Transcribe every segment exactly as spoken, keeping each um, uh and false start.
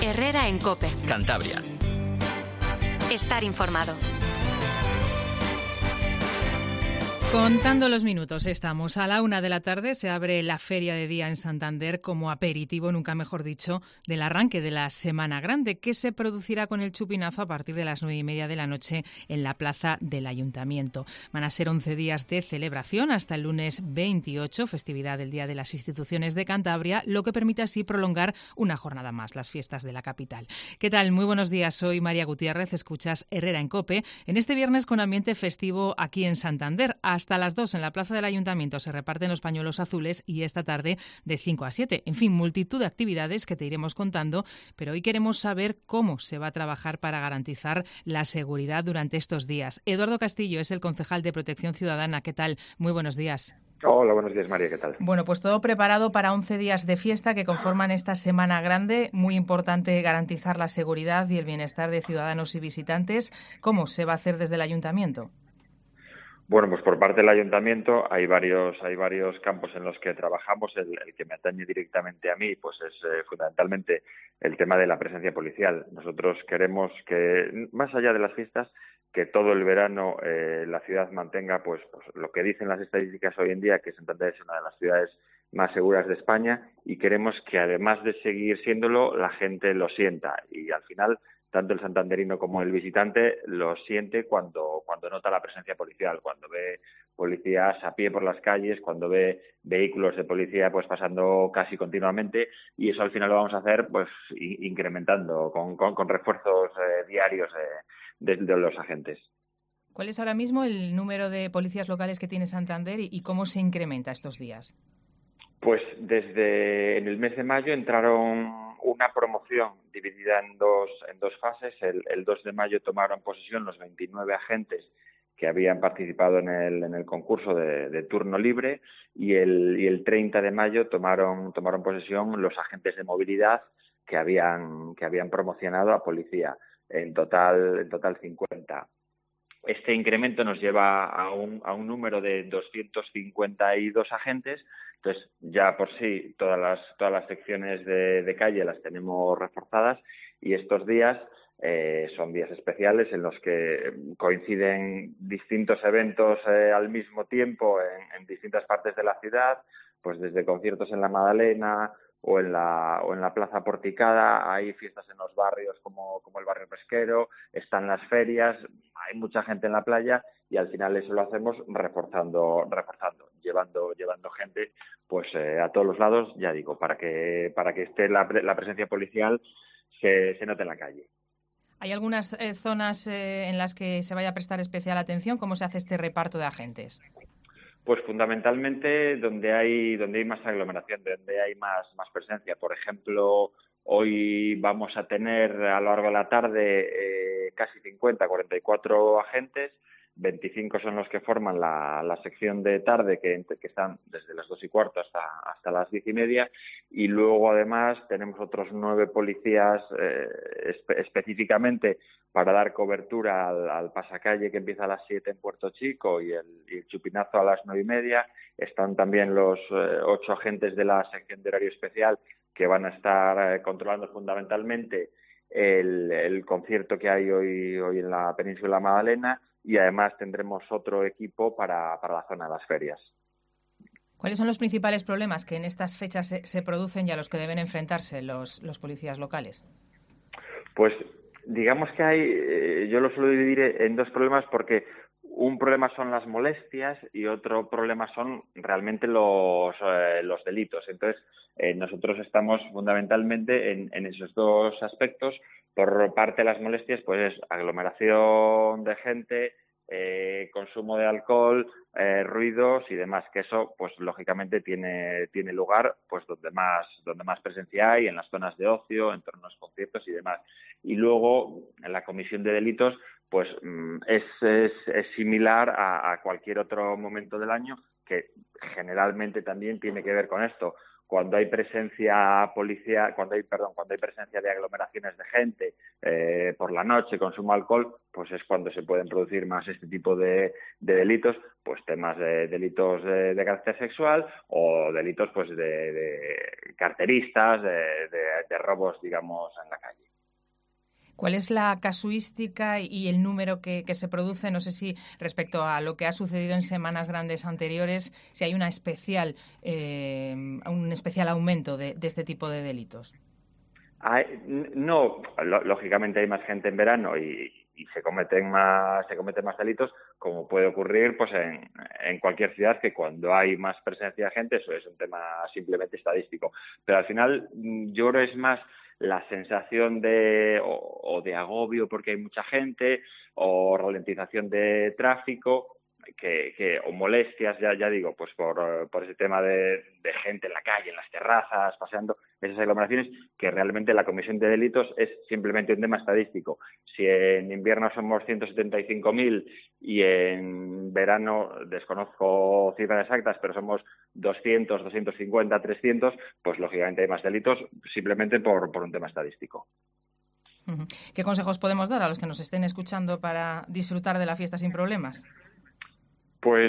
Herrera en COPE. Cantabria. Estar informado. Contando los minutos, estamos a la una de la tarde, se abre la Feria de Día en Santander como aperitivo, nunca mejor dicho, del arranque de la Semana Grande, que se producirá con el chupinazo a partir de las nueve y media de la noche en la plaza del Ayuntamiento. Van a ser once días de celebración hasta el lunes veintiocho, festividad del Día de las Instituciones de Cantabria, lo que permite así prolongar una jornada más las fiestas de la capital. ¿Qué tal? Muy buenos días, soy María Gutiérrez, escuchas Herrera en COPE, en este viernes con ambiente festivo aquí en Santander. Hasta las dos en la plaza del Ayuntamiento se reparten los pañuelos azules y esta tarde de cinco a siete. En fin, multitud de actividades que te iremos contando, pero hoy queremos saber cómo se va a trabajar para garantizar la seguridad durante estos días. Eduardo Castillo es el concejal de Protección Ciudadana. ¿Qué tal? Muy buenos días. Hola, buenos días, María, ¿qué tal? Bueno, pues todo preparado para once días de fiesta que conforman esta Semana Grande. Muy importante garantizar la seguridad y el bienestar de ciudadanos y visitantes. ¿Cómo se va a hacer desde el Ayuntamiento? Bueno, pues por parte del Ayuntamiento hay varios hay varios campos en los que trabajamos. El, el que me atañe directamente a mí pues es eh, fundamentalmente el tema de la presencia policial. Nosotros queremos que, más allá de las fiestas, que todo el verano eh, la ciudad mantenga pues, pues lo que dicen las estadísticas hoy en día, que Santander es una de las ciudades más seguras de España, y queremos que además de seguir siéndolo, la gente lo sienta. Y al final, tanto el santanderino como el visitante lo siente cuando, cuando nota la presencia policial, cuando ve policías a pie por las calles, cuando ve vehículos de policía pues pasando casi continuamente, y eso al final lo vamos a hacer pues incrementando con, con, con refuerzos eh, diarios de, de, de los agentes. ¿Cuál es ahora mismo el número de policías locales que tiene Santander y, y cómo se incrementa estos días? Pues desde en el mes de mayo entraron una promoción dividida en dos en dos fases. El, el dos de mayo tomaron posesión los veintinueve agentes que habían participado en el en el concurso de, de turno libre, y el y el treinta de mayo tomaron tomaron posesión los agentes de movilidad que habían que habían promocionado a policía. En total en total cincuenta. Este incremento nos lleva a un a un número de doscientos cincuenta y dos agentes. Entonces, ya por sí, todas las todas las secciones de, de calle las tenemos reforzadas, y estos días eh, son días especiales en los que coinciden distintos eventos eh, al mismo tiempo en, en distintas partes de la ciudad, pues desde conciertos en la Madalena o en la o en la Plaza Porticada, hay fiestas en los barrios como, como el barrio pesquero, están las ferias, hay mucha gente en la playa, y al final eso lo hacemos reforzando, reforzando, llevando, llevando gente pues eh, a todos los lados, ya digo, para que para que esté la, la presencia policial se, se note en la calle. ¿Hay algunas eh, zonas eh, en las que se vaya a prestar especial atención? ¿Cómo se hace este reparto de agentes? Pues fundamentalmente donde hay donde hay más aglomeración, donde hay más más presencia. Por ejemplo, hoy vamos a tener a lo largo de la tarde eh, casi cincuenta, cuarenta y cuatro agentes. veinticinco son los que forman la, la sección de tarde, que, que están desde las dos y cuarto hasta, hasta las diez y media, y luego además tenemos otros nueve policías eh, espe- específicamente para dar cobertura al, al pasacalle que empieza a las siete en Puerto Chico, y el, y el chupinazo a las nueve y media. Están también los eh, ocho agentes de la sección de horario especial que van a estar eh, controlando fundamentalmente el, el concierto que hay hoy, hoy en la península Madalena, y además tendremos otro equipo para, para la zona de las ferias. ¿Cuáles son los principales problemas que en estas fechas se, se producen y a los que deben enfrentarse los, los policías locales? Pues digamos que hay, eh, yo lo suelo dividir en dos problemas, porque un problema son las molestias y otro problema son realmente los, eh, los delitos. Entonces, eh, nosotros estamos fundamentalmente en, en esos dos aspectos. Por parte de las molestias, pues es aglomeración de gente, eh, consumo de alcohol, eh, ruidos y demás, que eso, pues lógicamente tiene tiene lugar, pues donde más donde más presencia hay, en las zonas de ocio, en torno a los conciertos y demás. Y luego, en la comisión de delitos, pues es, es, es similar a, a cualquier otro momento del año, que generalmente también tiene que ver con esto. Cuando hay presencia policial, cuando hay, perdón, cuando hay presencia de aglomeraciones de gente eh, por la noche, consumo de alcohol, pues es cuando se pueden producir más este tipo de, de delitos, pues temas de delitos de, de carácter sexual, o delitos pues de, de carteristas, de, de, de robos, digamos, en la calle. ¿Cuál es la casuística y el número que, que se produce? No sé si respecto a lo que ha sucedido en semanas grandes anteriores, si hay una especial, eh, un especial aumento de, de este tipo de delitos. Hay, no, lógicamente hay más gente en verano y, y se cometen más se cometen más delitos, como puede ocurrir pues en, en cualquier ciudad, que cuando hay más presencia de gente, eso es un tema simplemente estadístico. Pero al final yo creo que es más la sensación de o, o de agobio porque hay mucha gente, o ralentización de tráfico, que, que o molestias, ya ya digo, pues por, por ese tema de, de gente en la calle, en las terrazas, paseando, esas aglomeraciones, que realmente la comisión de delitos es simplemente un tema estadístico. Si en invierno somos ciento setenta y cinco mil y en verano, desconozco cifras exactas, pero somos doscientos, doscientos cincuenta, trescientos, pues lógicamente hay más delitos simplemente por, por un tema estadístico. ¿Qué consejos podemos dar a los que nos estén escuchando para disfrutar de la fiesta sin problemas? Pues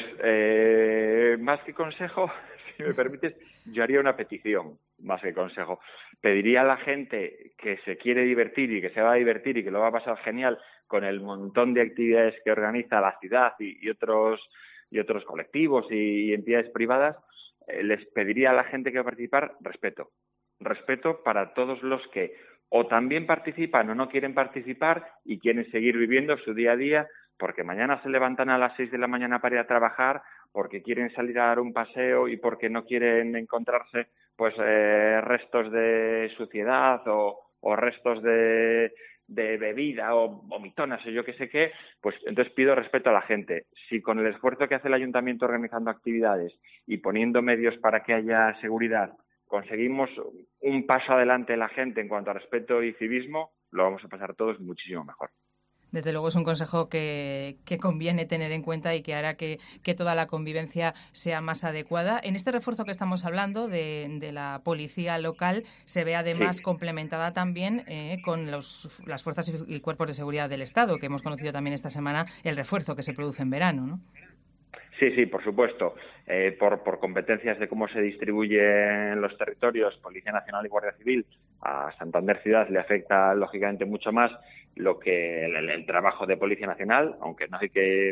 eh, más que consejo, si me permites, yo haría una petición, más que consejo. Pediría a la gente que se quiere divertir y que se va a divertir y que lo va a pasar genial con el montón de actividades que organiza la ciudad y, y otros y otros colectivos y, y entidades privadas, eh, les pediría a la gente que va a participar respeto. Respeto para todos los que o también participan o no quieren participar y quieren seguir viviendo su día a día, porque mañana se levantan a las seis de la mañana para ir a trabajar, porque quieren salir a dar un paseo y porque no quieren encontrarse pues eh, restos de suciedad o, o restos de, de bebida o vomitonas o yo qué sé qué, pues entonces pido respeto a la gente. Si con el esfuerzo que hace el ayuntamiento organizando actividades y poniendo medios para que haya seguridad conseguimos un paso adelante en la gente en cuanto a respeto y civismo, lo vamos a pasar todos muchísimo mejor. Desde luego es un consejo que, que conviene tener en cuenta y que hará que, que toda la convivencia sea más adecuada. En este refuerzo que estamos hablando de, de la policía local se ve además sí. complementada también eh, con los, las fuerzas y cuerpos de seguridad del Estado, que hemos conocido también esta semana el refuerzo que se produce en verano, ¿no? Sí, sí, por supuesto. Eh, por, por competencias de cómo se distribuyen los territorios, Policía Nacional y Guardia Civil, a Santander Ciudad le afecta lógicamente mucho más lo que el, el trabajo de Policía Nacional, aunque no hay que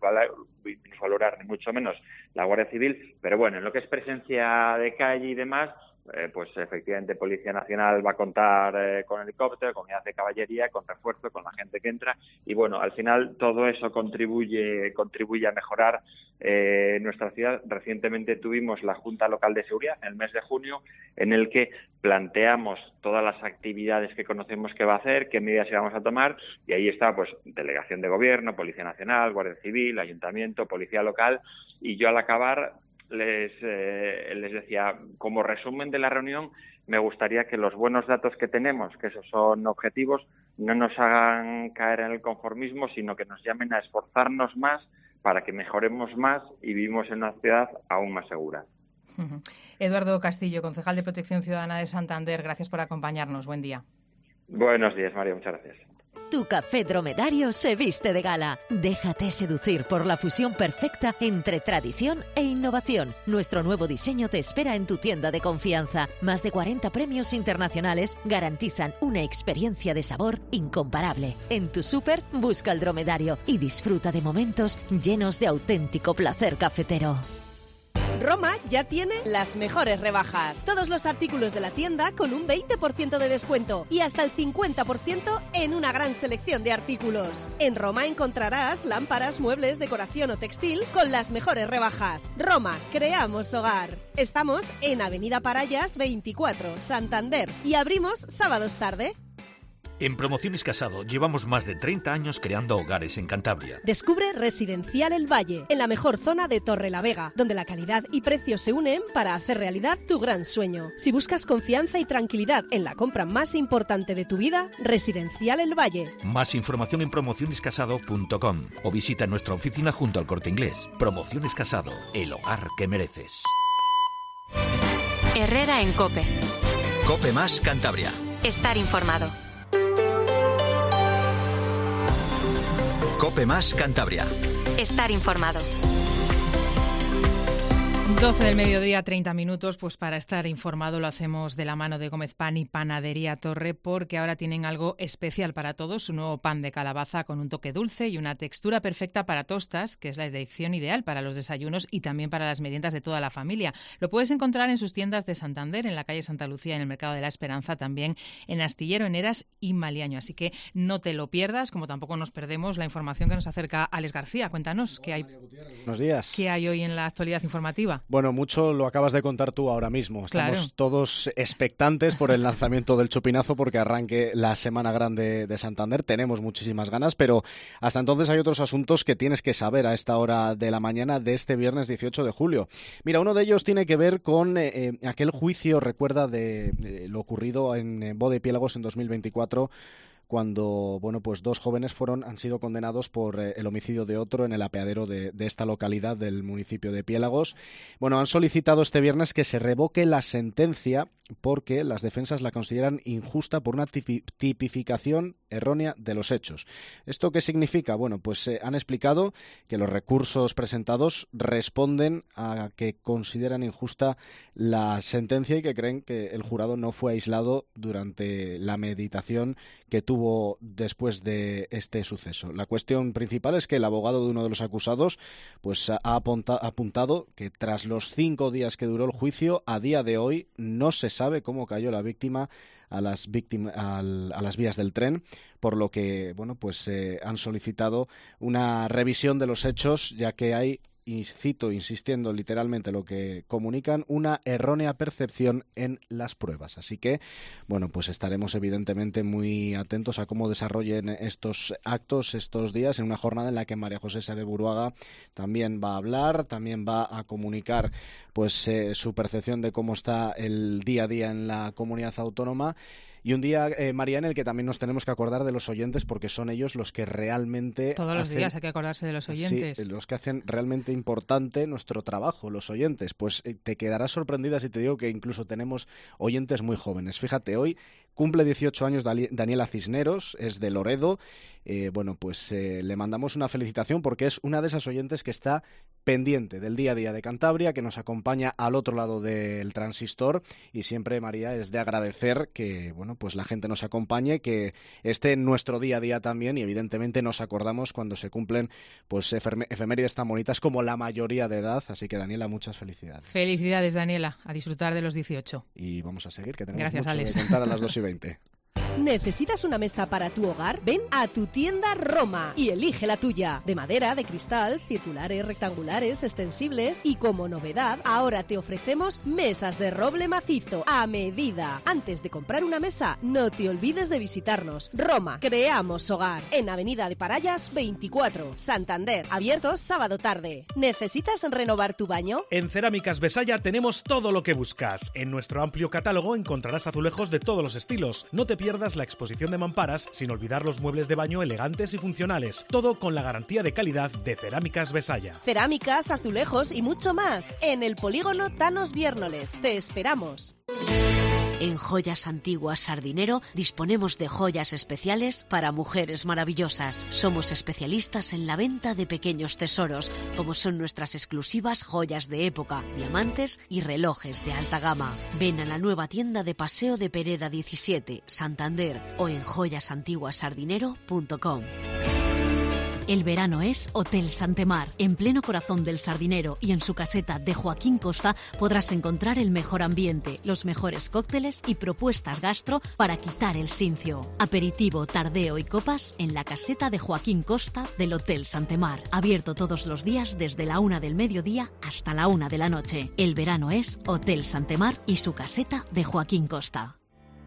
minusvalorar ni mucho menos la Guardia Civil, pero bueno, en lo que es presencia de calle y demás, eh, pues efectivamente Policía Nacional va a contar eh, con helicóptero, con unidad de caballería, con refuerzo, con la gente que entra y bueno, al final todo eso contribuye contribuye a mejorar eh, nuestra ciudad. Recientemente tuvimos la Junta Local de Seguridad en el mes de junio, en el que planteamos todas las actividades que conocemos que va a hacer, qué medidas vamos a tomar y ahí está pues Delegación de Gobierno, Policía Nacional, Guardia Civil, Ayuntamiento, Policía Local y yo al acabar les eh, les decía, como resumen de la reunión, me gustaría que los buenos datos que tenemos, que esos son objetivos, no nos hagan caer en el conformismo, sino que nos llamen a esforzarnos más para que mejoremos más y vivimos en una ciudad aún más segura. Uh-huh. Eduardo Castillo, concejal de Protección Ciudadana de Santander, gracias por acompañarnos. Buen día. Buenos días, María, muchas gracias. Tu café dromedario se viste de gala. Déjate seducir por la fusión perfecta entre tradición e innovación. Nuestro nuevo diseño te espera en tu tienda de confianza. Más de cuarenta premios internacionales garantizan una experiencia de sabor incomparable. En tu súper, busca el dromedario y disfruta de momentos llenos de auténtico placer cafetero. Roma ya tiene las mejores rebajas. Todos los artículos de la tienda con un veinte por ciento de descuento y hasta el cincuenta por ciento en una gran selección de artículos. En Roma encontrarás lámparas, muebles, decoración o textil con las mejores rebajas. Roma, creamos hogar. Estamos en Avenida Parayas veinticuatro, Santander y abrimos sábados tarde. En Promociones Casado llevamos más de treinta años creando hogares en Cantabria. Descubre Residencial El Valle, en la mejor zona de Torrelavega, donde la calidad y precio se unen para hacer realidad tu gran sueño. Si buscas confianza y tranquilidad en la compra más importante de tu vida, Residencial El Valle. Más información en promociones casado punto com o visita nuestra oficina junto al Corte Inglés. Promociones Casado, el hogar que mereces. Herrera en COPE. COPE más Cantabria. Estar informado. COPE más Cantabria. Estar informado. doce del mediodía, treinta minutos, pues para estar informado lo hacemos de la mano de Gómez Pan y Panadería Torre, porque ahora tienen algo especial para todos, un nuevo pan de calabaza con un toque dulce y una textura perfecta para tostas, que es la elección ideal para los desayunos y también para las meriendas de toda la familia. Lo puedes encontrar en sus tiendas de Santander, en la calle Santa Lucía, en el Mercado de la Esperanza, también en Astillero, en Heras y Maliaño. Así que no te lo pierdas, como tampoco nos perdemos la información que nos acerca Alex García. Cuéntanos, ¿qué hay, Buenos días. ¿qué hay hoy en la actualidad informativa? Bueno, mucho lo acabas de contar tú ahora mismo. Estamos Claro. todos expectantes por el lanzamiento del chupinazo porque arranque la Semana Grande de Santander. Tenemos muchísimas ganas, pero hasta entonces hay otros asuntos que tienes que saber a esta hora de la mañana de este viernes dieciocho de julio. Mira, uno de ellos tiene que ver con eh, aquel juicio, recuerda, de eh, lo ocurrido en eh, Boda y Piélagos en dos mil veinticuatro, cuando bueno pues dos jóvenes fueron han sido condenados por eh, el homicidio de otro en el apeadero de, de esta localidad del municipio de Piélagos. Bueno, han solicitado este viernes que se revoque la sentencia porque las defensas la consideran injusta por una tipi- tipificación errónea de los hechos. ¿Esto qué significa? Bueno, pues eh, han explicado que los recursos presentados responden a que consideran injusta la sentencia y que creen que el jurado no fue aislado durante la meditación que tuvo después de este suceso. La cuestión principal es que el abogado de uno de los acusados pues ha apunta- apuntado que tras los cinco días que duró el juicio, a día de hoy no se sabe cómo cayó la víctima a las víctimas al, a las vías del tren, por lo que bueno pues eh, han solicitado una revisión de los hechos, ya que hay, y cito insistiendo literalmente lo que comunican, una errónea percepción en las pruebas. Así que, bueno, pues estaremos evidentemente muy atentos a cómo desarrollen estos actos estos días, en una jornada en la que María José Sá de Buruaga también va a hablar, también va a comunicar pues eh, su percepción de cómo está el día a día en la comunidad autónoma. Y un día, eh, María, en el que también nos tenemos que acordar de los oyentes, porque son ellos los que realmente... Todos los hacen, días hay que acordarse de los oyentes. Sí, los que hacen realmente importante nuestro trabajo, los oyentes. Pues eh, te quedarás sorprendida si te digo que incluso tenemos oyentes muy jóvenes. Fíjate, hoy cumple dieciocho años Dali- Daniela Cisneros, es de Loredo. Eh, bueno, pues eh, le mandamos una felicitación porque es una de esas oyentes que está pendiente del día a día de Cantabria, que nos acompaña al otro lado del transistor, y siempre, María, es de agradecer que bueno pues la gente nos acompañe, que esté en nuestro día a día también, y evidentemente nos acordamos cuando se cumplen pues efem- efemérides tan bonitas como la mayoría de edad. Así que, Daniela, muchas felicidades. Felicidades, Daniela, a disfrutar de los dieciocho. Y vamos a seguir, que tenemos Gracias, mucho Alex. que contar a las dos y veinte. ¿Necesitas una mesa para tu hogar? Ven a tu tienda Roma y elige la tuya. De madera, de cristal, circulares, rectangulares, extensibles y, como novedad, ahora te ofrecemos mesas de roble macizo a medida. Antes de comprar una mesa, no te olvides de visitarnos. Roma, creamos hogar. En Avenida de Parayas veinticuatro, Santander. Abiertos sábado tarde. ¿Necesitas renovar tu baño? En Cerámicas Besaya tenemos todo lo que buscas. En nuestro amplio catálogo encontrarás azulejos de todos los estilos. No te pierdas la exposición de mamparas, sin olvidar los muebles de baño elegantes y funcionales. Todo con la garantía de calidad de Cerámicas Besaya. Cerámicas, azulejos y mucho más. En el polígono Thanos Viérnoles. Te esperamos. En Joyas Antiguas Sardinero disponemos de joyas especiales para mujeres maravillosas. Somos especialistas en la venta de pequeños tesoros, como son nuestras exclusivas joyas de época, diamantes y relojes de alta gama. Ven a la nueva tienda de Paseo de Pereda diecisiete, Santander, o en joyas antiguas sardinero punto com. El verano es Hotel Santemar. En pleno corazón del Sardinero y en su caseta de Joaquín Costa podrás encontrar el mejor ambiente, los mejores cócteles y propuestas gastro para quitar el sincio. Aperitivo, tardeo y copas en la caseta de Joaquín Costa del Hotel Santemar. Abierto todos los días desde la una del mediodía hasta la una de la noche. El verano es Hotel Santemar y su caseta de Joaquín Costa.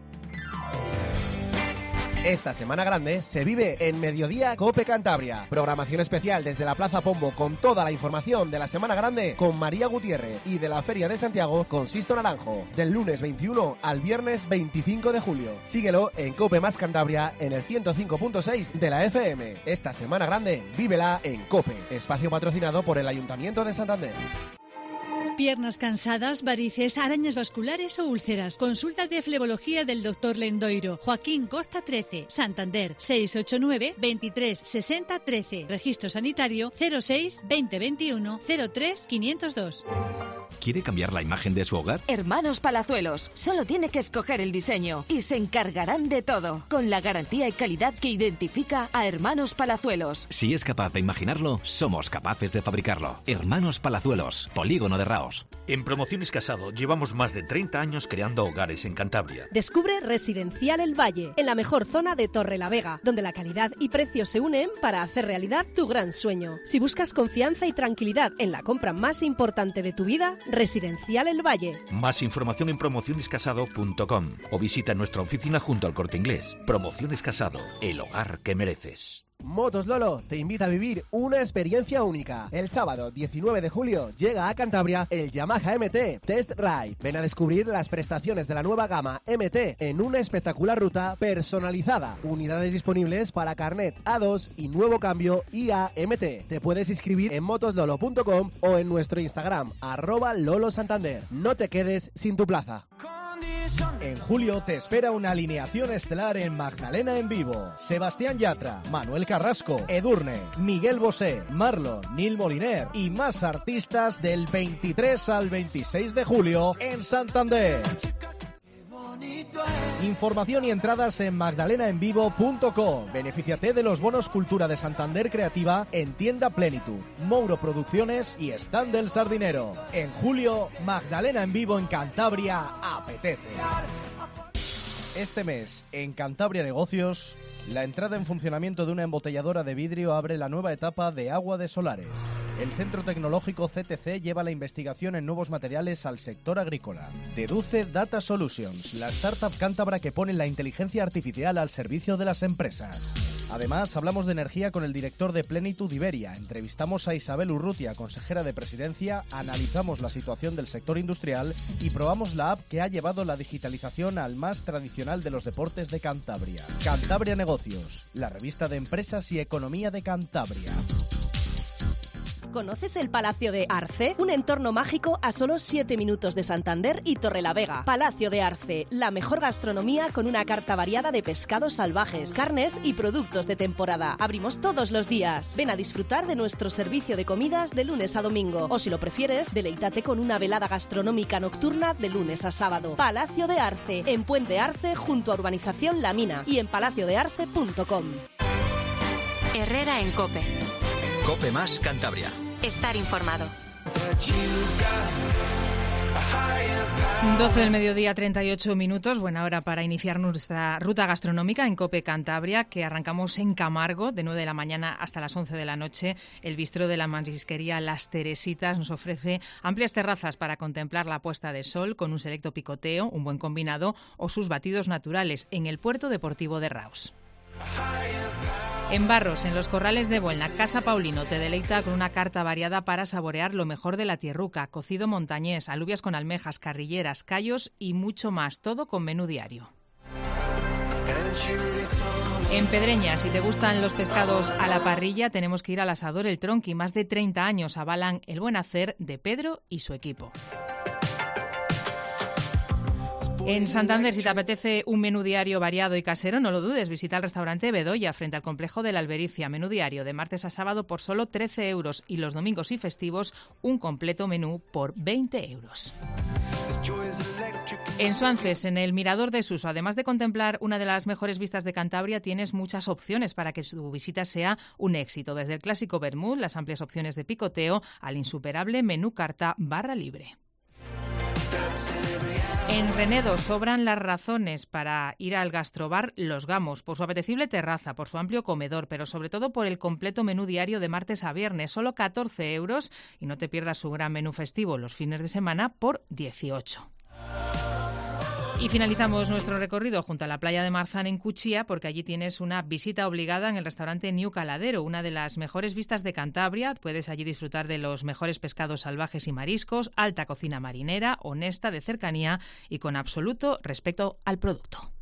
Esta Semana Grande se vive en Mediodía Cope Cantabria. Programación especial desde la Plaza Pombo con toda la información de la Semana Grande con María Gutiérrez, y de la Feria de Santiago con Sisto Naranjo. Del lunes veintiuno al viernes veinticinco de julio. Síguelo en Cope Más Cantabria en el ciento cinco punto seis de la F M. Esta Semana Grande vívela en Cope. Espacio patrocinado por el Ayuntamiento de Santander. Piernas cansadas, varices, arañas vasculares o úlceras. Consulta de flebología del doctor Lendoiro. Joaquín Costa trece, Santander, seis ocho nueve, veintitrés, sesenta, trece. Registro sanitario cero seis, veinte veintiuno, cero tres, quinientos dos. ¿Quiere cambiar la imagen de su hogar? Hermanos Palazuelos, solo tiene que escoger el diseño y se encargarán de todo, con la garantía y calidad que identifica a Hermanos Palazuelos. Si es capaz de imaginarlo, somos capaces de fabricarlo. Hermanos Palazuelos, Polígono de Raos. En Promociones Casado llevamos más de treinta años creando hogares en Cantabria. Descubre Residencial El Valle, en la mejor zona de Torrelavega, donde la calidad y precio se unen para hacer realidad tu gran sueño. Si buscas confianza y tranquilidad en la compra más importante de tu vida, Residencial El Valle. Más información en promociones casado punto com o visita nuestra oficina junto al Corte Inglés. Promociones Casado, el hogar que mereces. Motos Lolo te invita a vivir una experiencia única. El sábado diecinueve de julio llega a Cantabria el Yamaha M T Test Ride. Ven a descubrir las prestaciones de la nueva gama M T en una espectacular ruta personalizada. Unidades disponibles para carnet A dos y nuevo cambio I A M T. Te puedes inscribir en motoslolo punto com o en nuestro Instagram, arroba Lolo Santander. No te quedes sin tu plaza. En julio te espera una alineación estelar en Magdalena en vivo. Sebastián Yatra, Manuel Carrasco, Edurne, Miguel Bosé, Marlon, Nil Moliner y más artistas del veintitrés al veintiséis de julio en Santander. Información y entradas en magdalena en vivo punto com. Benefíciate de los bonos Cultura de Santander Creativa en Tienda Plenitud, Mouro Producciones y Stand del Sardinero. En julio, Magdalena en vivo en Cantabria apetece. Este mes, en Cantabria Negocios, la entrada en funcionamiento de una embotelladora de vidrio abre la nueva etapa de Agua de Solares. El Centro Tecnológico C T C lleva la investigación en nuevos materiales al sector agrícola. Deduce Data Solutions, la startup cántabra que pone la inteligencia artificial al servicio de las empresas. Además, hablamos de energía con el director de Plenitud Iberia, entrevistamos a Isabel Urrutia, consejera de Presidencia, analizamos la situación del sector industrial y probamos la app que ha llevado la digitalización al más tradicional de los deportes de Cantabria. Cantabria Negocios, la revista de empresas y economía de Cantabria. ¿Conoces el Palacio de Arce? Un entorno mágico a solo siete minutos de Santander y Torrelavega. Palacio de Arce, la mejor gastronomía con una carta variada de pescados salvajes, carnes y productos de temporada. Abrimos todos los días. Ven a disfrutar de nuestro servicio de comidas de lunes a domingo. O si lo prefieres, deleítate con una velada gastronómica nocturna de lunes a sábado. Palacio de Arce, en Puente Arce, junto a Urbanización La Mina y en palacio de arce punto com. Herrera en COPE. COPE más Cantabria. Estar informado. doce del mediodía, treinta y ocho minutos. Buena hora para iniciar nuestra ruta gastronómica en COPE Cantabria, que arrancamos en Camargo, de nueve de la mañana hasta las once de la noche. El bistró de la marisquería Las Teresitas nos ofrece amplias terrazas para contemplar la puesta de sol con un selecto picoteo, un buen combinado o sus batidos naturales en el puerto deportivo de Raos. En Barros, en los Corrales de Buelna, Casa Paulino te deleita con una carta variada para saborear lo mejor de la tierruca, cocido montañés, alubias con almejas, carrilleras, callos y mucho más, todo con menú diario. En Pedreña, si te gustan los pescados a la parrilla, tenemos que ir al asador El Tronqui. Más de treinta años avalan el buen hacer de Pedro y su equipo. En Santander, si te apetece un menú diario variado y casero, no lo dudes, visita el restaurante Bedoya frente al complejo de la Albericia. Menú diario de martes a sábado por solo trece euros y los domingos y festivos un completo menú por veinte euros. En Suances, en el Mirador de Suso, además de contemplar una de las mejores vistas de Cantabria, tienes muchas opciones para que tu visita sea un éxito. Desde el clásico vermut, las amplias opciones de picoteo, al insuperable menú carta barra libre. En Renedo sobran las razones para ir al gastrobar Los Gamos, por su apetecible terraza, por su amplio comedor, pero sobre todo por el completo menú diario de martes a viernes, solo catorce euros, y no te pierdas su gran menú festivo los fines de semana por dieciocho. Y finalizamos nuestro recorrido junto a la playa de Marzán en Cuchilla, porque allí tienes una visita obligada en el restaurante New Caladero, una de las mejores vistas de Cantabria. Puedes allí disfrutar de los mejores pescados salvajes y mariscos, alta cocina marinera, honesta, de cercanía y con absoluto respeto al producto.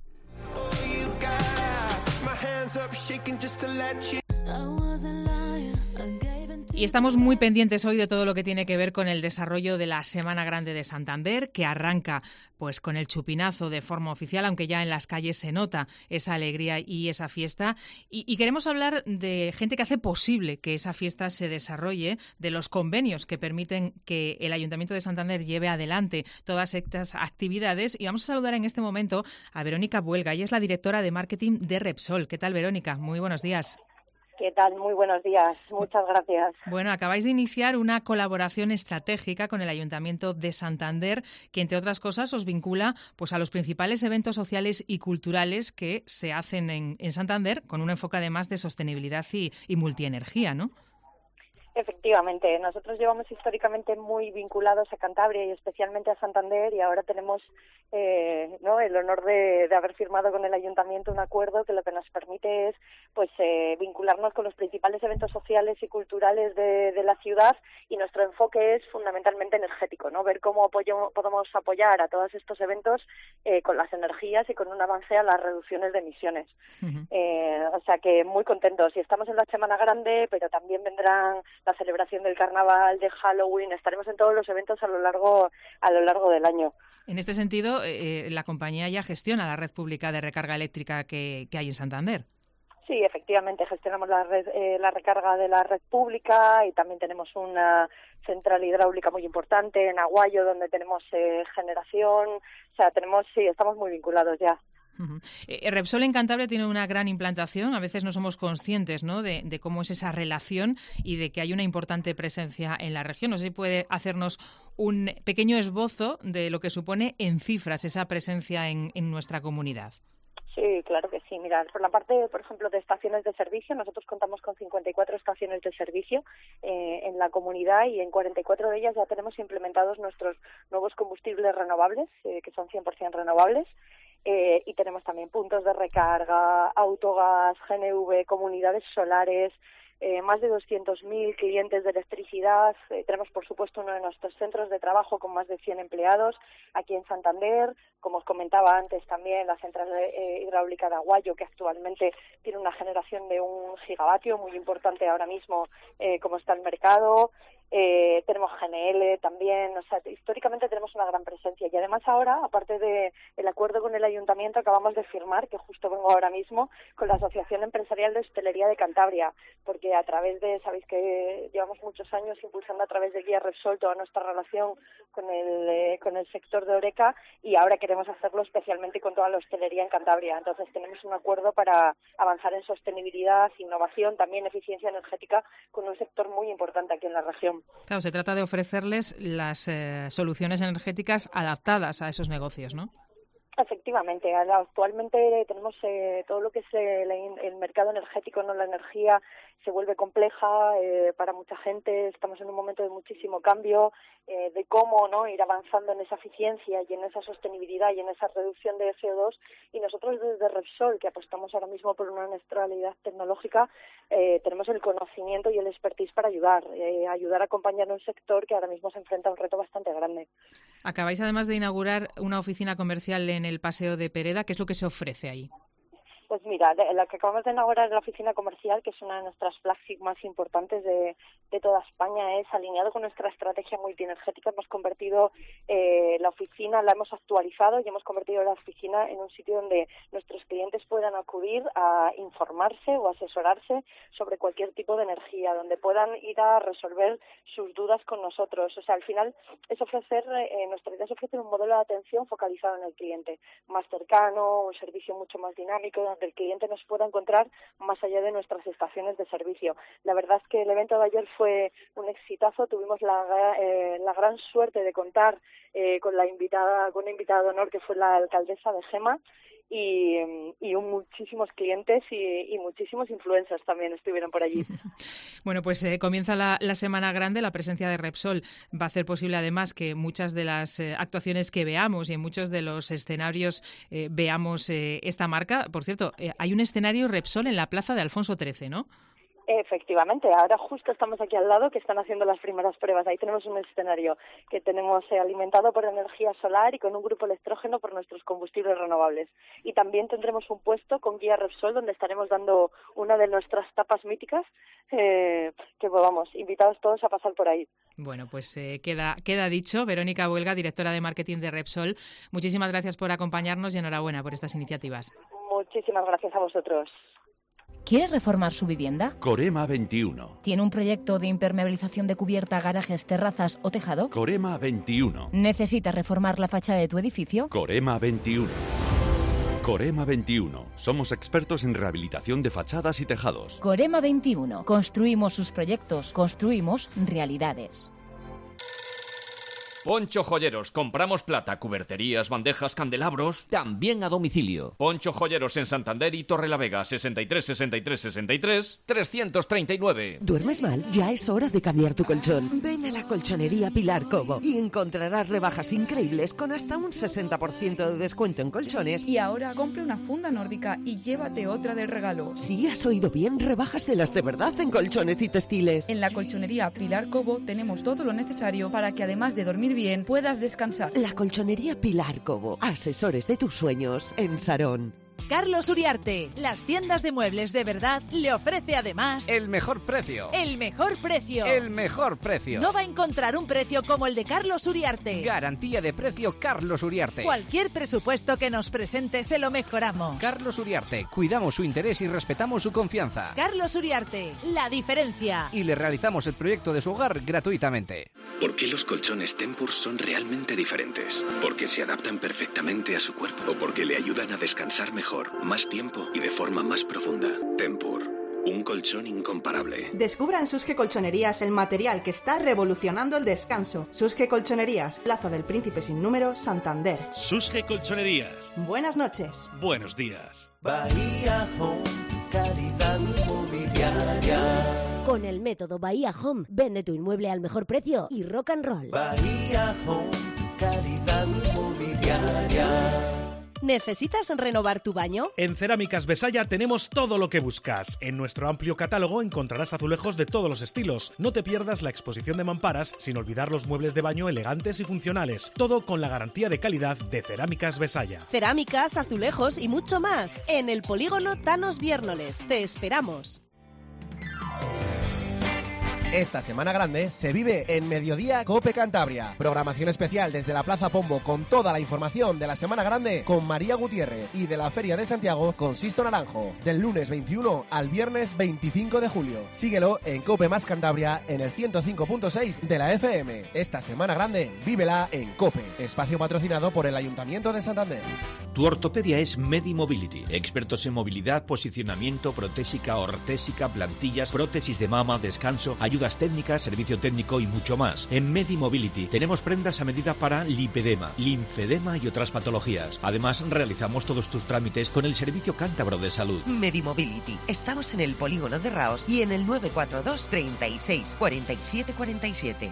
Y estamos muy pendientes hoy de todo lo que tiene que ver con el desarrollo de la Semana Grande de Santander, que arranca pues con el chupinazo de forma oficial, aunque ya en las calles se nota esa alegría y esa fiesta. Y, y queremos hablar de gente que hace posible que esa fiesta se desarrolle, de los convenios que permiten que el Ayuntamiento de Santander lleve adelante todas estas actividades. Y vamos a saludar en este momento a Verónica Buelga. Ella es la directora de marketing de Repsol. ¿Qué tal, Verónica? Muy buenos días. ¿Qué tal? Muy buenos días. Muchas gracias. Bueno, acabáis de iniciar una colaboración estratégica con el Ayuntamiento de Santander que, entre otras cosas, os vincula pues a los principales eventos sociales y culturales que se hacen en, en Santander, con un enfoque además de sostenibilidad y, y multienergía, ¿no? Efectivamente, nosotros llevamos históricamente muy vinculados a Cantabria y especialmente a Santander, y ahora tenemos eh, ¿no? el honor de, de haber firmado con el Ayuntamiento un acuerdo que lo que nos permite es pues eh, vincularnos con los principales eventos sociales y culturales de, de la ciudad, y nuestro enfoque es fundamentalmente energético, ¿no? Ver cómo apoyo, podemos apoyar a todos estos eventos eh, con las energías y con un avance a las reducciones de emisiones. Uh-huh. Eh, o sea que muy contentos, y estamos en la Semana Grande, pero también vendrán la celebración del Carnaval, de Halloween. Estaremos en todos los eventos a lo largo a lo largo del año. En este sentido, eh, la compañía ya gestiona la red pública de recarga eléctrica que, que hay en Santander. Sí, efectivamente, gestionamos la red, eh, la recarga de la red pública, y también tenemos una central hidráulica muy importante en Aguayo, donde tenemos eh, generación. O sea, tenemos, sí, estamos muy vinculados ya. Uh-huh. Eh, Repsol en Cantabria tiene una gran implantación. A veces no somos conscientes, ¿no?, de, de cómo es esa relación y de que hay una importante presencia en la región. No sé si puede hacernos un pequeño esbozo de lo que supone en cifras esa presencia en, en nuestra comunidad. Sí, claro que sí. Mira, por la parte, por ejemplo, de estaciones de servicio, nosotros contamos con cincuenta y cuatro estaciones de servicio eh, en la comunidad, y en cuarenta y cuatro de ellas ya tenemos implementados nuestros nuevos combustibles renovables, eh, que son cien por ciento renovables. Eh, y tenemos también puntos de recarga, autogas, G N V, comunidades solares, eh, más de doscientos mil clientes de electricidad. Eh, tenemos, por supuesto, uno de nuestros centros de trabajo con más de cien empleados aquí en Santander. Como os comentaba antes, también la central eh, hidráulica de Aguayo, que actualmente tiene una generación de un gigavatio muy importante ahora mismo, eh, como está el mercado. Eh, tenemos G N L también. O sea, históricamente tenemos una gran presencia, y además ahora, aparte de el acuerdo con el Ayuntamiento, acabamos de firmar, que justo vengo ahora mismo, con la Asociación Empresarial de Hostelería de Cantabria, porque a través de, sabéis que llevamos muchos años impulsando a través de Guía Repsol toda nuestra relación con el eh, con el sector de Horeca, y ahora queremos hacerlo especialmente con toda la hostelería en Cantabria. Entonces tenemos un acuerdo para avanzar en sostenibilidad, innovación, también eficiencia energética, con un sector muy importante aquí en la región. Claro, se trata de ofrecerles las eh, soluciones energéticas adaptadas a esos negocios, ¿no? Efectivamente, actualmente tenemos eh, todo lo que es el, el mercado energético, no la energía se vuelve compleja eh, para mucha gente. Estamos en un momento de muchísimo cambio, eh, de cómo no ir avanzando en esa eficiencia y en esa sostenibilidad y en esa reducción de C O dos, y nosotros desde Repsol, que apostamos ahora mismo por una neutralidad tecnológica, eh, tenemos el conocimiento y el expertise para ayudar, eh, ayudar a acompañar un sector que ahora mismo se enfrenta a un reto bastante grande. Acabáis además de inaugurar una oficina comercial en el Paseo de Pereda. ¿Qué es lo que se ofrece ahí? Pues mira, la que acabamos de inaugurar es la oficina comercial, que es una de nuestras flagship más importantes de, de toda España. Es alineado con nuestra estrategia multienergética. Hemos convertido eh, la oficina, la hemos actualizado y hemos convertido la oficina en un sitio donde nuestros clientes puedan acudir a informarse o asesorarse sobre cualquier tipo de energía, donde puedan ir a resolver sus dudas con nosotros. O sea, al final es ofrecer, eh, nuestra idea es ofrecer un modelo de atención focalizado en el cliente, más cercano, un servicio mucho más dinámico, donde el cliente nos pueda encontrar más allá de nuestras estaciones de servicio. La verdad es que el evento de ayer fue un exitazo. Tuvimos la, eh, la gran suerte de contar eh, con la invitada, con una invitada de honor que fue la alcaldesa de Gema, y, y un, muchísimos clientes y, y muchísimos influencers también estuvieron por allí. Bueno, pues eh, comienza la, la Semana Grande. La presencia de Repsol va a hacer posible además que muchas de las eh, actuaciones que veamos y en muchos de los escenarios eh, veamos eh, esta marca. Por cierto, eh, hay un escenario Repsol en la plaza de Alfonso trece, ¿no? Efectivamente, ahora justo estamos aquí al lado que están haciendo las primeras pruebas. Ahí tenemos un escenario que tenemos eh, alimentado por energía solar y con un grupo electrógeno por nuestros combustibles renovables. Y también tendremos un puesto con guía Repsol donde estaremos dando una de nuestras tapas míticas, eh, que pues, vamos, invitados todos a pasar por ahí. Bueno, pues eh, queda, queda dicho. Verónica Huelga, directora de marketing de Repsol, muchísimas gracias por acompañarnos y enhorabuena por estas iniciativas. Muchísimas gracias a vosotros. ¿Quiere reformar su vivienda? Corema veintiuno. ¿Tiene un proyecto de impermeabilización de cubierta, garajes, terrazas o tejado? Corema veintiuno. ¿Necesita reformar la fachada de tu edificio? Corema veintiuno. Corema veintiuno. Somos expertos en rehabilitación de fachadas y tejados. Corema veintiuno. Construimos sus proyectos, construimos realidades. Poncho Joyeros, compramos plata, cuberterías, bandejas, candelabros. También a domicilio. Poncho Joyeros en Santander y Torrelavega, sesenta y tres, sesenta y tres, sesenta y tres, trescientos treinta y nueve. ¿Duermes mal? Ya es hora de cambiar tu colchón. Ven a la colchonería Pilar Cobo y encontrarás rebajas increíbles con hasta un sesenta por ciento de descuento en colchones. Y ahora compra una funda nórdica y llévate otra de regalo. Sí, has oído bien, rebajas de las de verdad en colchones y textiles. En la colchonería Pilar Cobo tenemos todo lo necesario para que además de dormir bien, puedas descansar. La colchonería Pilar Cobo, asesores de tus sueños en Sarón. Carlos Uriarte, las tiendas de muebles de verdad, le ofrece además el mejor precio. El mejor precio. El mejor precio. No va a encontrar un precio como el de Carlos Uriarte. Garantía de precio Carlos Uriarte. Cualquier presupuesto que nos presente se lo mejoramos. Carlos Uriarte, cuidamos su interés y respetamos su confianza. Carlos Uriarte, la diferencia. Y le realizamos el proyecto de su hogar gratuitamente. ¿Por qué los colchones Tempur son realmente diferentes? Porque se adaptan perfectamente a su cuerpo o porque le ayudan a descansar mejor, más tiempo y de forma más profunda. Tempur, un colchón incomparable. Descubra en Susque Colchonerías el material que está revolucionando el descanso. Susque Colchonerías, Plaza del Príncipe sin número, Santander. Susque Colchonerías. Buenas noches. Buenos días. Bahía Home, calidad inmobiliaria. Con el método Bahía Home, vende tu inmueble al mejor precio y rock and roll. Bahía Home, calidad inmobiliaria. ¿Necesitas renovar tu baño? En Cerámicas Besaya tenemos todo lo que buscas. En nuestro amplio catálogo encontrarás azulejos de todos los estilos. No te pierdas la exposición de mamparas, sin olvidar los muebles de baño elegantes y funcionales. Todo con la garantía de calidad de Cerámicas Besaya. Cerámicas, azulejos y mucho más. En el polígono Thanos Viérnoles. Te esperamos. Esta Semana Grande se vive en Mediodía Cope Cantabria. Programación especial desde la Plaza Pombo con toda la información de la Semana Grande con María Gutiérrez y de la Feria de Santiago con Sisto Naranjo. Del lunes veintiuno al viernes veinticinco de julio. Síguelo en Cope Más Cantabria en el ciento cinco punto seis de la F M. Esta Semana Grande vívela en Cope. Espacio patrocinado por el Ayuntamiento de Santander. Tu ortopedia es Medimobility. Expertos en movilidad, posicionamiento, protésica, ortésica, plantillas, prótesis de mama, descanso, ayudas técnicas, servicio técnico y mucho más. En Medimobility tenemos prendas a medida para lipedema, linfedema y otras patologías. Además, realizamos todos tus trámites con el Servicio Cántabro de Salud. Medimobility. Estamos en el polígono de Raos y en el nueve cuatro dos, treinta y seis, cuarenta y siete cuarenta y siete.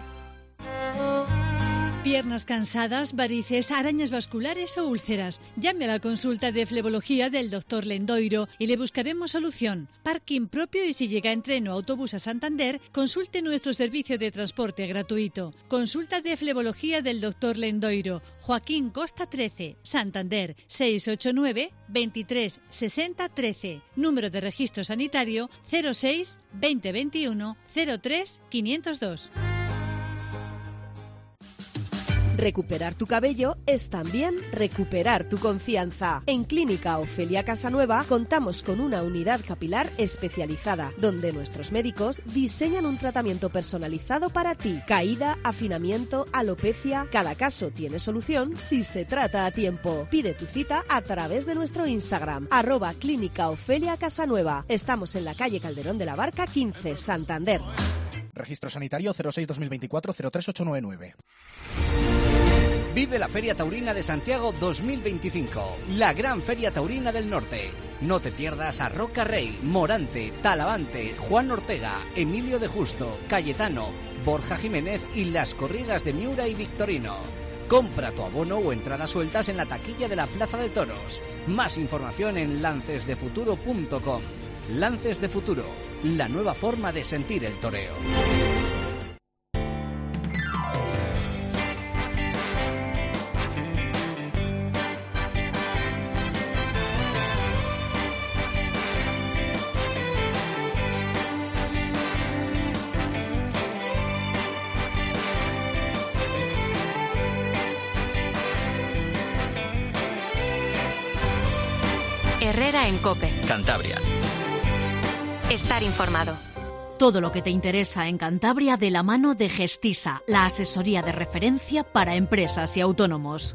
Piernas cansadas, varices, arañas vasculares o úlceras. Llame a la consulta de flebología del doctor Lendoiro y le buscaremos solución. Parking propio y si llega en tren o autobús a Santander, consulte nuestro servicio de transporte gratuito. Consulta de flebología del doctor Lendoiro. Joaquín Costa trece, Santander, seis ocho nueve, veintitrés, sesenta, trece. Número de registro sanitario cero seis, veinte veintiuno, cero tres, quinientos dos. Recuperar tu cabello es también recuperar tu confianza. En Clínica Ofelia Casanueva contamos con una unidad capilar especializada, donde nuestros médicos diseñan un tratamiento personalizado para ti. Caída, afinamiento, alopecia, cada caso tiene solución si se trata a tiempo. Pide tu cita a través de nuestro Instagram, arroba Clínica Ofelia Casanueva. Estamos en la calle Calderón de la Barca quince, Santander. Registro sanitario cero seis dos mil veinticuatro cero tres ocho nueve nueve. Vive la Feria Taurina de Santiago dos mil veinticinco, la gran Feria Taurina del Norte. No te pierdas a Roca Rey, Morante, Talavante, Juan Ortega, Emilio de Justo, Cayetano, Borja Jiménez y las corridas de Miura y Victorino. Compra tu abono o entradas sueltas en la taquilla de la Plaza de Toros. Más información en lances de futuro punto com. Lances de Futuro, la nueva forma de sentir el toreo. Herrera en COPE. Cantabria. Estar informado. Todo lo que te interesa en Cantabria de la mano de Gestisa, la asesoría de referencia para empresas y autónomos.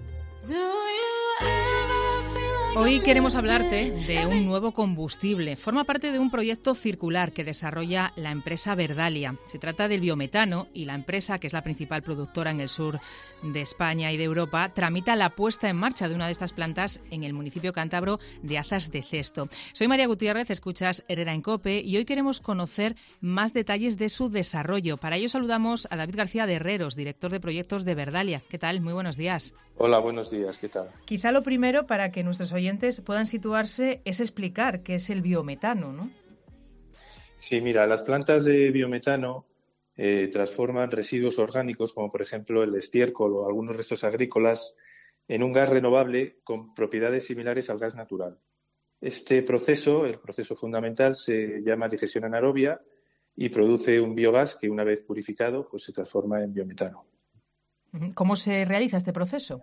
Hoy queremos hablarte de un nuevo combustible. Forma parte de un proyecto circular que desarrolla la empresa Verdalia. Se trata del biometano y la empresa, que es la principal productora en el sur de España y de Europa, tramita la puesta en marcha de una de estas plantas en el municipio cántabro de Azas de Cesto. Soy María Gutiérrez, escuchas Herrera en COPE y hoy queremos conocer más detalles de su desarrollo. Para ello saludamos a David García de Herreros, director de proyectos de Verdalia. ¿Qué tal? Muy buenos días. Hola, buenos días. ¿Qué tal? Quizá lo primero, para que nuestros oyentes puedan situarse, es explicar qué es el biometano, ¿no? Sí, mira, las plantas de biometano eh, transforman residuos orgánicos, como por ejemplo el estiércol o algunos restos agrícolas, en un gas renovable con propiedades similares al gas natural. Este proceso, el proceso fundamental, se llama digestión anaerobia y produce un biogás que, una vez purificado, pues se transforma en biometano. ¿Cómo se realiza este proceso?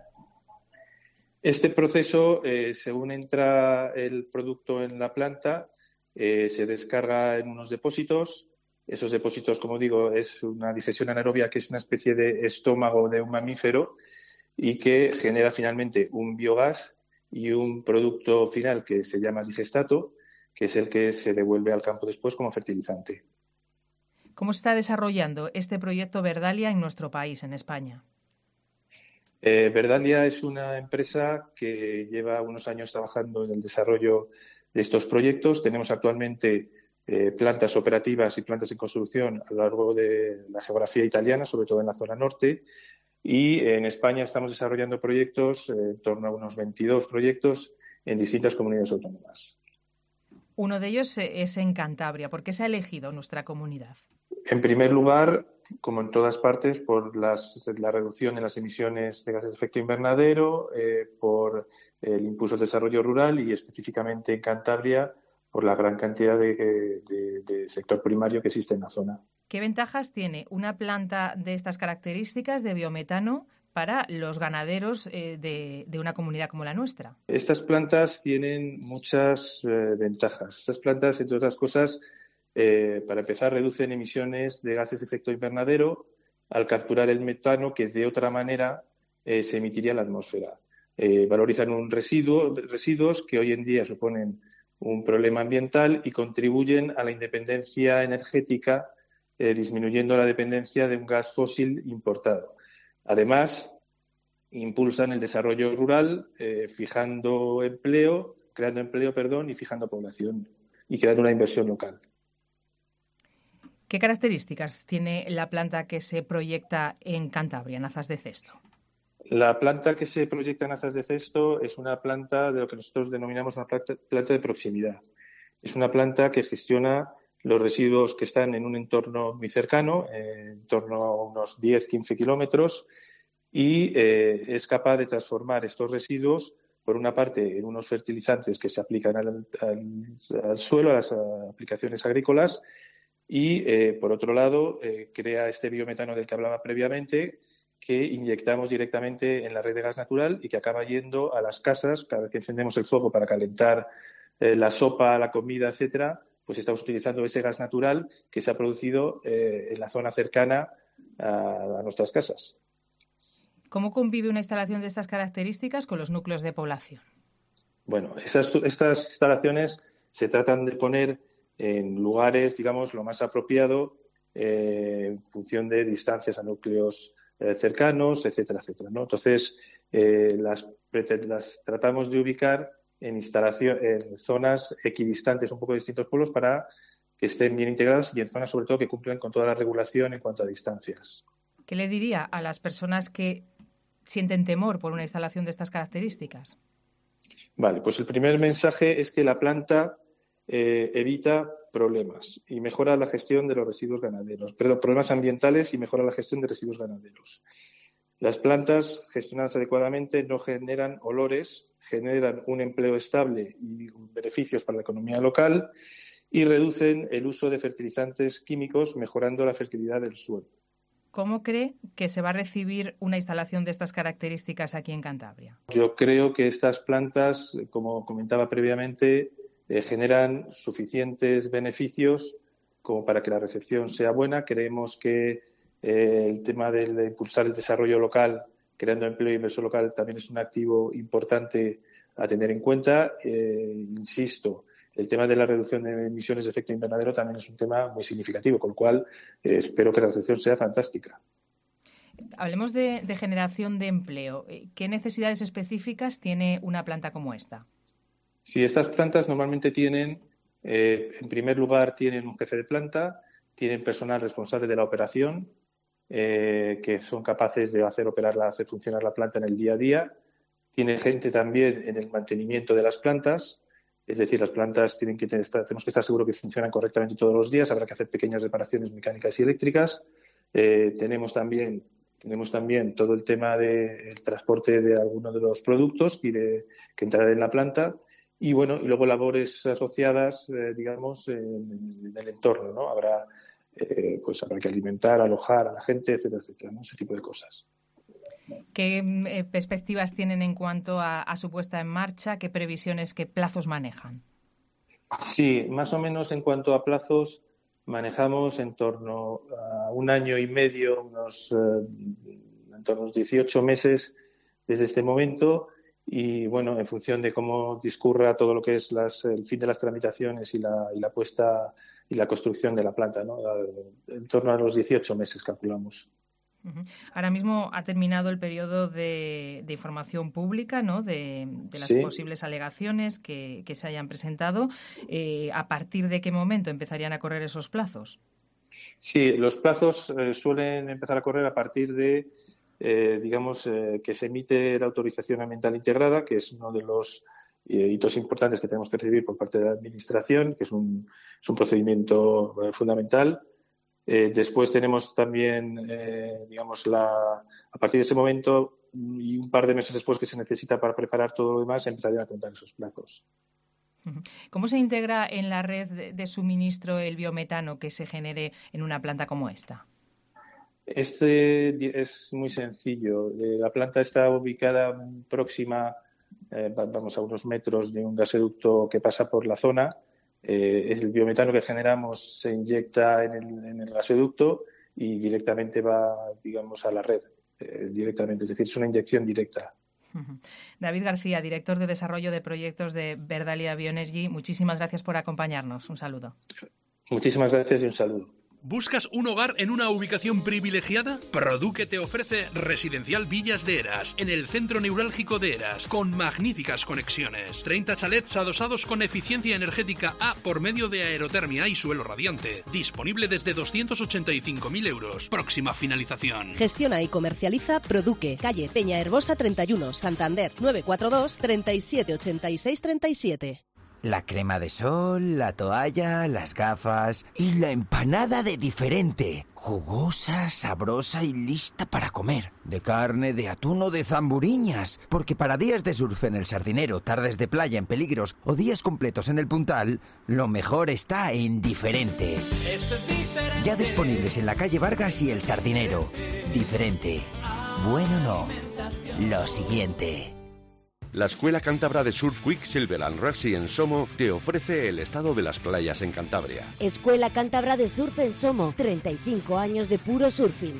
Este proceso, eh, según entra el producto en la planta, eh, se descarga en unos depósitos. Esos depósitos, como digo, es una digestión anaerobia que es una especie de estómago de un mamífero y que genera finalmente un biogás y un producto final que se llama digestato, que es el que se devuelve al campo después como fertilizante. ¿Cómo se está desarrollando este proyecto Verdalia en nuestro país, en España? Eh, Verdalia es una empresa que lleva unos años trabajando en el desarrollo de estos proyectos. Tenemos actualmente eh, plantas operativas y plantas en construcción a lo largo de la geografía italiana, sobre todo en la zona norte. Y en España estamos desarrollando proyectos, eh, en torno a unos veintidós proyectos en distintas comunidades autónomas. Uno de ellos es en Cantabria. ¿Por qué se ha elegido nuestra comunidad? En primer lugar, como en todas partes, por las, la reducción en las emisiones de gases de efecto invernadero, eh, por el impulso al desarrollo rural y específicamente en Cantabria por la gran cantidad de, de, de sector primario que existe en la zona. ¿Qué ventajas tiene una planta de estas características de biometano para los ganaderos eh, de, de una comunidad como la nuestra? Estas plantas tienen muchas eh, ventajas. Estas plantas, entre otras cosas, Eh, para empezar, reducen emisiones de gases de efecto invernadero al capturar el metano que de otra manera eh, se emitiría a la atmósfera. Eh, valorizan un residuo, residuos que hoy en día suponen un problema ambiental y contribuyen a la independencia energética, eh, disminuyendo la dependencia de un gas fósil importado. Además, impulsan el desarrollo rural, eh, fijando empleo, creando empleo, perdón, y fijando población y creando una inversión local. ¿Qué características tiene la planta que se proyecta en Cantabria, en Azas de Cesto? La planta que se proyecta en Azas de Cesto es una planta de lo que nosotros denominamos una planta, planta de proximidad. Es una planta que gestiona los residuos que están en un entorno muy cercano, eh, en torno a unos diez a quince kilómetros, y eh, es capaz de transformar estos residuos, por una parte, en unos fertilizantes que se aplican al, al, al suelo, a las aplicaciones agrícolas, y, eh, por otro lado, eh, crea este biometano del que hablaba previamente, que inyectamos directamente en la red de gas natural y que acaba yendo a las casas. Cada vez que encendemos el fuego para calentar eh, la sopa, la comida, etcétera, pues estamos utilizando ese gas natural que se ha producido eh, en la zona cercana a, a nuestras casas. ¿Cómo convive una instalación de estas características con los núcleos de población? Bueno, esas, estas instalaciones se tratan de poner en lugares, digamos, lo más apropiado eh, en función de distancias a núcleos eh, cercanos, etcétera, etcétera, ¿no? Entonces, eh, las, las tratamos de ubicar en, instalación, en zonas equidistantes, un poco de distintos pueblos, para que estén bien integradas y en zonas, sobre todo, que cumplan con toda la regulación en cuanto a distancias. ¿Qué le diría a las personas que sienten temor por una instalación de estas características? Vale, pues el primer mensaje es que la planta eh, evita problemas y mejora la gestión de los residuos ganaderos, perdón, problemas ambientales y mejora la gestión de residuos ganaderos. Las plantas gestionadas adecuadamente no generan olores, generan un empleo estable y beneficios para la economía local y reducen el uso de fertilizantes químicos, mejorando la fertilidad del suelo. ¿Cómo cree que se va a recibir una instalación de estas características aquí en Cantabria? Yo creo que estas plantas, como comentaba previamente, eh, generan suficientes beneficios como para que la recepción sea buena. Creemos que eh, el tema de, de impulsar el desarrollo local, creando empleo y inversión local, también es un activo importante a tener en cuenta. Eh, insisto, el tema de la reducción de emisiones de efecto invernadero también es un tema muy significativo, con lo cual eh, espero que la recepción sea fantástica. Hablemos de, de generación de empleo. ¿Qué necesidades específicas tiene una planta como esta? Sí, estas plantas normalmente tienen, eh, en primer lugar, tienen un jefe de planta, tienen personal responsable de la operación, eh, que son capaces de hacer operar, hacer funcionar la planta en el día a día. Tienen gente también en el mantenimiento de las plantas. Es decir, las plantas tienen que tener, tenemos que estar seguros que funcionan correctamente todos los días. Habrá que hacer pequeñas reparaciones mecánicas y eléctricas. Eh, tenemos también tenemos también todo el tema del transporte de algunos de los productos que, de, que entrarán en la planta. Y bueno, y luego labores asociadas, eh, digamos, en, en el entorno, ¿no? Habrá, eh, pues habrá que alimentar, alojar a la gente, etcétera, etcétera, ¿no? Ese tipo de cosas. ¿Qué eh, perspectivas tienen en cuanto a, a su puesta en marcha? ¿Qué previsiones, qué plazos manejan? Sí, más o menos en cuanto a plazos manejamos en torno a un año y medio, unos, eh, en torno a unos dieciocho meses desde este momento. Y bueno, en función de cómo discurra todo lo que es las, el fin de las tramitaciones y la, y la puesta y la construcción de la planta, ¿no? En torno a los dieciocho meses calculamos. Uh-huh. Ahora mismo ha terminado el periodo de, de información pública, ¿no? de, de las sí. posibles alegaciones que, que se hayan presentado. Eh, ¿A partir de qué momento empezarían a correr esos plazos? Sí, los plazos eh, suelen empezar a correr a partir de Eh, digamos, eh, que se emite la autorización ambiental integrada, que es uno de los eh, hitos importantes que tenemos que recibir por parte de la Administración, que es un, es un procedimiento eh, fundamental. Eh, después tenemos también, eh, digamos, la, a partir de ese momento y un par de meses después que se necesita para preparar todo lo demás, empezarían a contar esos plazos. ¿Cómo se integra en la red de, de suministro el biometano que se genere en una planta como esta? Este es muy sencillo. La planta está ubicada próxima, eh, vamos a unos metros de un gasoducto que pasa por la zona. Eh, el biometano que generamos se inyecta en el, en el gasoducto y directamente va, digamos, a la red. Eh, directamente, es decir, es una inyección directa. David García, director de Desarrollo de Proyectos de Verdalia Bioenergy, muchísimas gracias por acompañarnos. Un saludo. Muchísimas gracias y un saludo. ¿Buscas un hogar en una ubicación privilegiada? Produque te ofrece Residencial Villas de Eras, en el centro neurálgico de Eras, con magníficas conexiones. treinta chalets adosados con eficiencia energética A por medio de aerotermia y suelo radiante. Disponible desde doscientos ochenta y cinco mil euros. Próxima finalización. Gestiona y comercializa Produque, calle Peña Herbosa treinta y uno, Santander, nueve cuatro dos, treinta y siete ochenta y seis treinta y siete. La crema de sol, la toalla, las gafas y la empanada de diferente. Jugosa, sabrosa y lista para comer. De carne, de atún o de zamburiñas. Porque para días de surf en el Sardinero, tardes de playa en Peligros o días completos en el Puntal, lo mejor está en Diferente. Esto es diferente. Ya disponibles en la calle Vargas y el Sardinero. Diferente. Bueno no. Lo siguiente. La Escuela Cántabra de Surf Quicksilver and Racing en Somo te ofrece el estado de las playas en Cantabria. Escuela Cántabra de Surf en Somo, treinta y cinco años de puro surfing.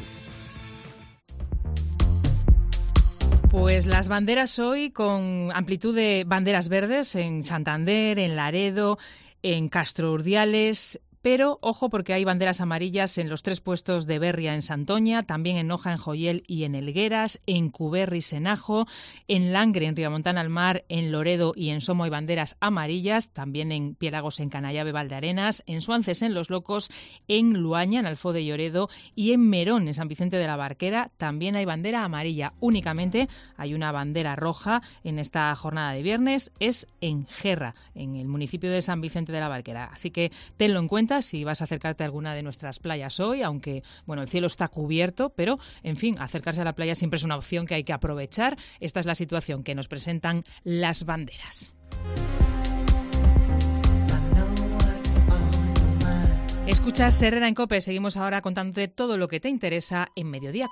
Pues las banderas hoy con amplitud de banderas verdes en Santander, en Laredo, en Castro Urdiales, pero ojo porque hay banderas amarillas en los tres puestos de Berria en Santoña, también en Noja, en Joyel y en Elgueras, en Cuberris, en Ajo, en Langre, en Riamontana al Mar, en Loredo y en Somo hay banderas amarillas, también en Piélagos, en Canallave, Valdearenas, en Suances, en Los Locos, en Luaña, en Alfode y Lloredo y en Merón, en San Vicente de la Barquera, también hay bandera amarilla. Únicamente hay una bandera roja en esta jornada de viernes, es en Gerra, en el municipio de San Vicente de la Barquera. Así que tenlo en cuenta si vas a acercarte a alguna de nuestras playas hoy, aunque bueno, el cielo está cubierto, pero en fin, acercarse a la playa siempre es una opción que hay que aprovechar. Esta es la situación que nos presentan las banderas. Escuchas Herrera en COPE. Seguimos ahora contándote todo lo que te interesa en Mediodía.